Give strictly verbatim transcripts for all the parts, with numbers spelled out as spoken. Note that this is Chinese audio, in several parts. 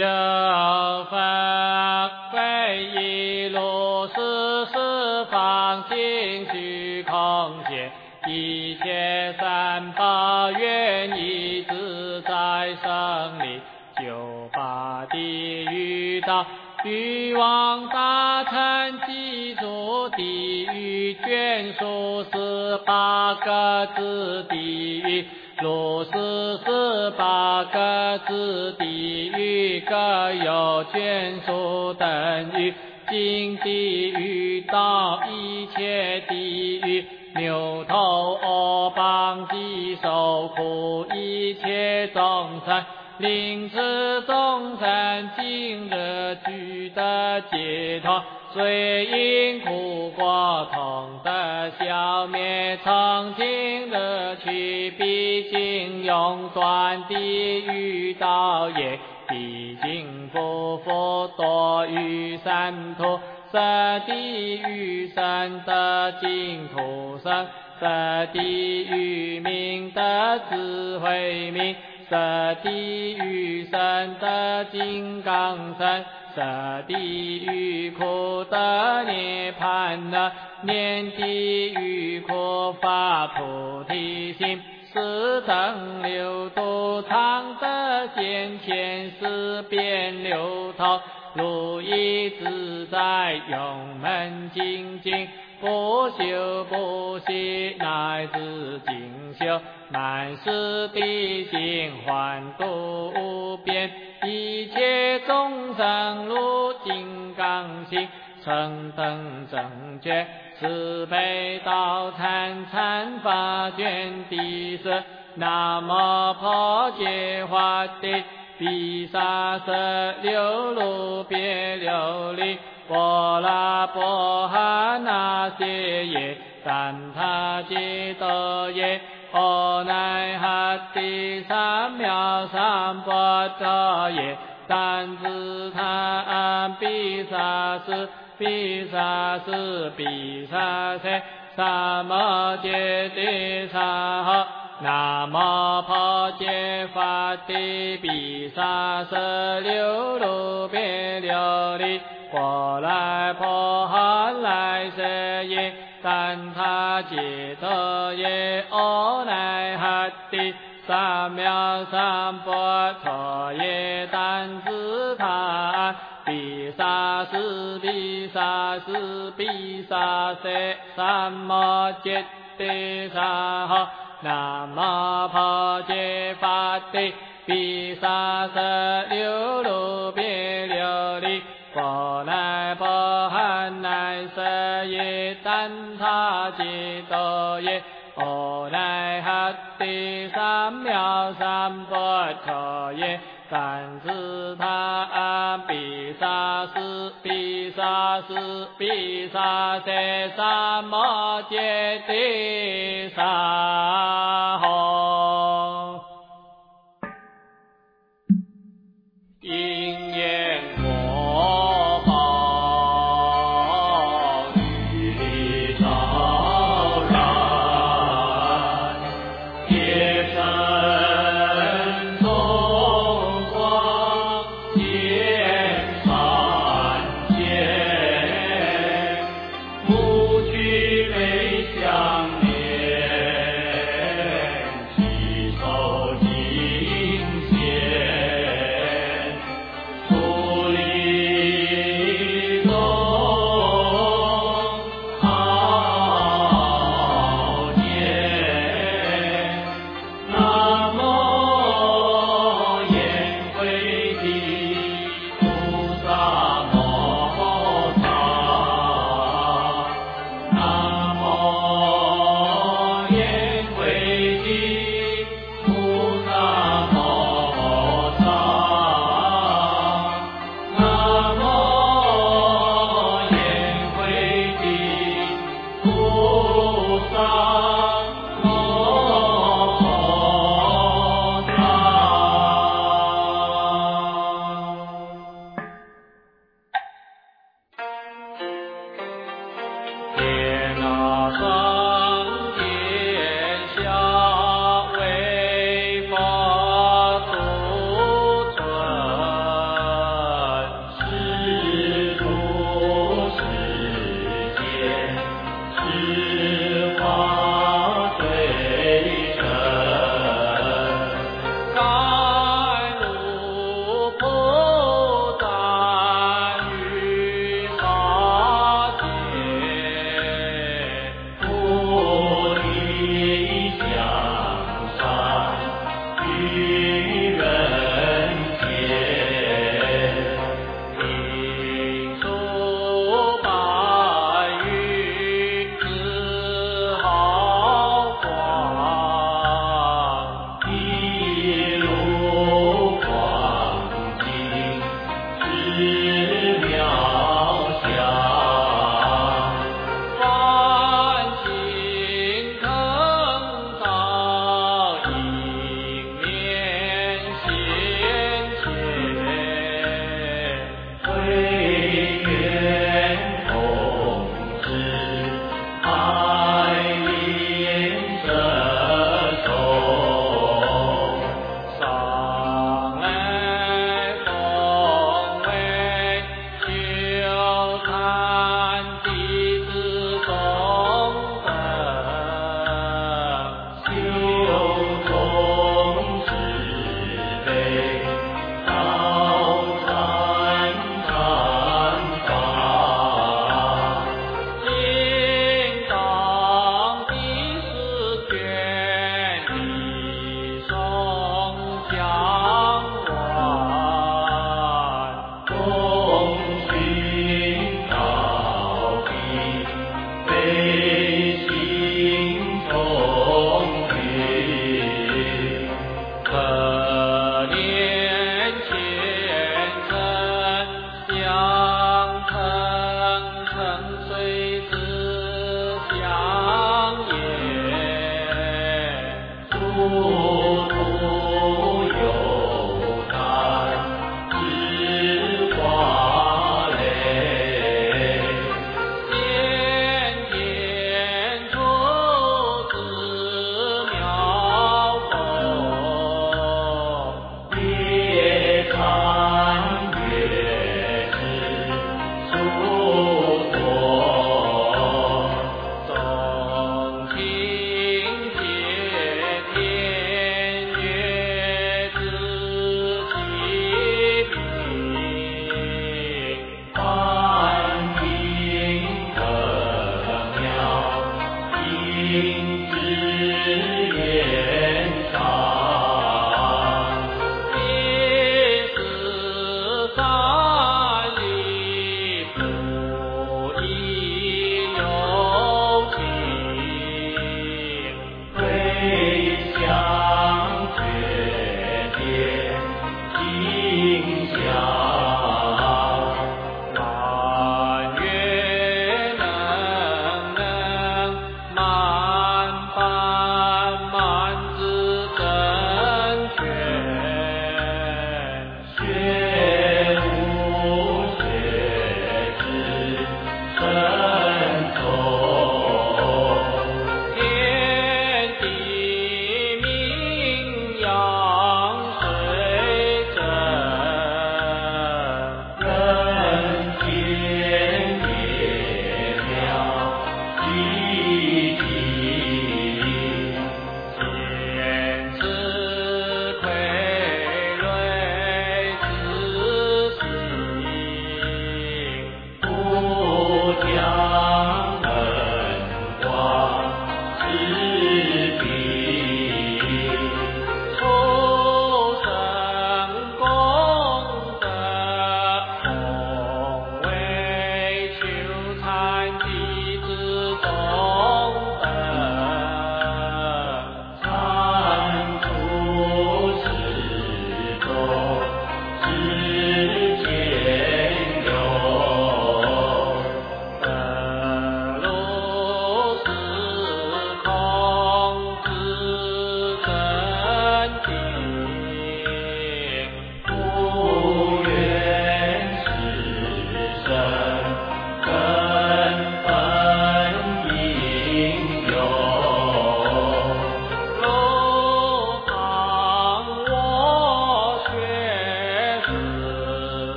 有佛为一如是十方尽虚空界，一切三宝愿以自在胜利，九八地狱道欲望大乘记住地狱卷数十八个子地狱，如是十八个子地狱各有卷数等于尽地狱道一切地狱，牛头恶棒击受苦一切众生，令此众生今日具得解脱，虽因苦果同得消灭，曾经日去毕竟永断地狱道也，毕竟不复堕于三途，色地狱生得净土生，色地狱名得智慧名，色地狱生得金刚身，色地狱苦得涅槃呢，念地狱苦发菩提心，四等六度常得见前世变流头，如意自在永门精进，不休不息乃至精修，满是地心还度无边，一切众生如金刚心，成等正觉，慈悲道参参法卷第四，南无婆揭华帝毗沙舍流卢别琉璃波拉波哈那揭耶三他揭多耶阿那哈帝三藐三菩提耶三自他毗沙士毗沙士毗沙塞萨摩揭帝萨哈南无婆揭法帝毗沙舍流卢别琉璃波来波哈来舍耶三他揭多耶阿那哈帝三藐三菩提耶但自他毗沙士毗沙士毗沙塞三摩揭帝萨哈南无婆揭法帝毗沙舍流卢别琉璃波来波哈来舍耶但他揭多耶阿那哈帝三藐三菩提耶但自他毗沙士毗沙士毗沙塞萨摩揭帝萨哈因缘果报与昭然皆生中光见三界不惧悲相念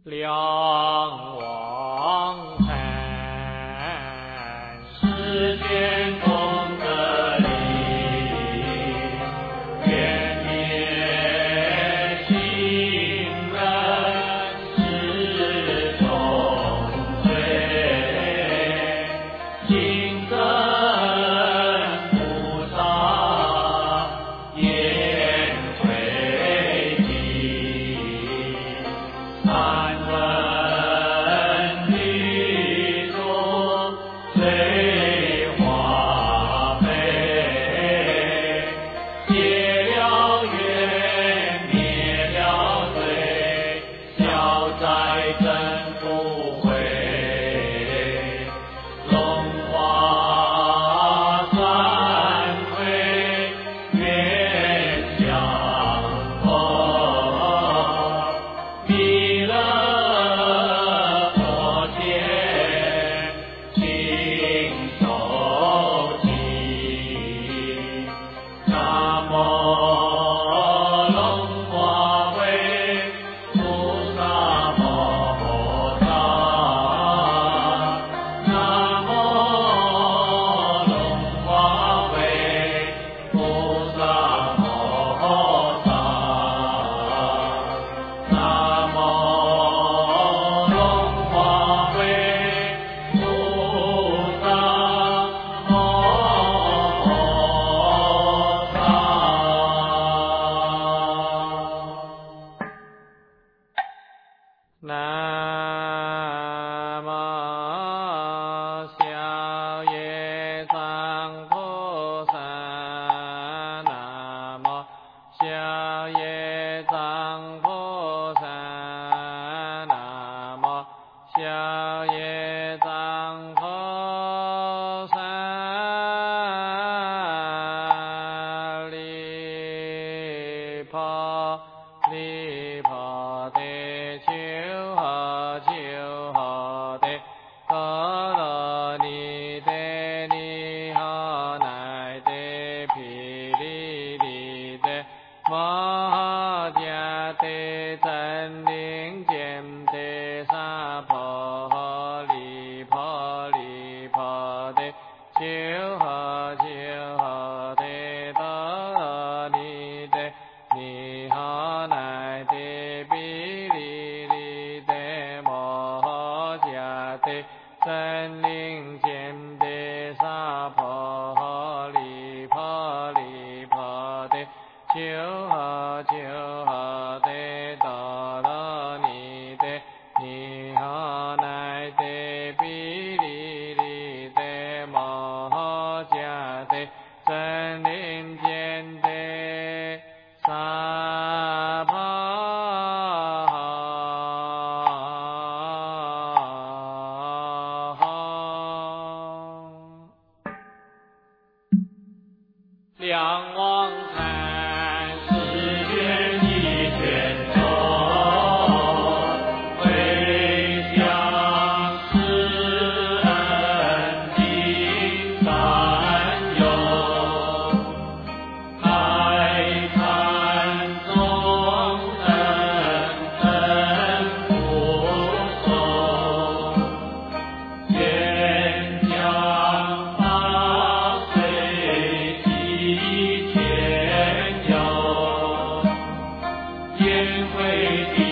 两王禅， 十全功德力，愿灭行人世重罪，今生菩萨愿回极。三问律中最华美，解了冤，灭了罪，消灾真不悔，龙华三会愿相逢，弥勒佛前亲手记，南无龙华会菩萨摩诃，南无龙华会菩萨摩诃，南无龙华会菩萨摩诃。 南无小业藏菩萨，南无小业藏菩萨，南无小业藏菩萨，离婆离婆地求呵求呵地，陀罗尼得尼呵乃得毗梨梨得摩诃迦得真灵见得萨婆离婆离婆地求呵求呵地，陀罗尼得尼呵乃得毗梨梨得摩诃迦得真灵见得萨婆离婆离婆地求呵求呵地，陀罗尼得尼呵乃得毗梨梨得摩诃迦得真灵见得萨婆两王禅， 十愿一卷中，回向施恩尽三有，开坛众生真不受，愿将八岁积全有，因为地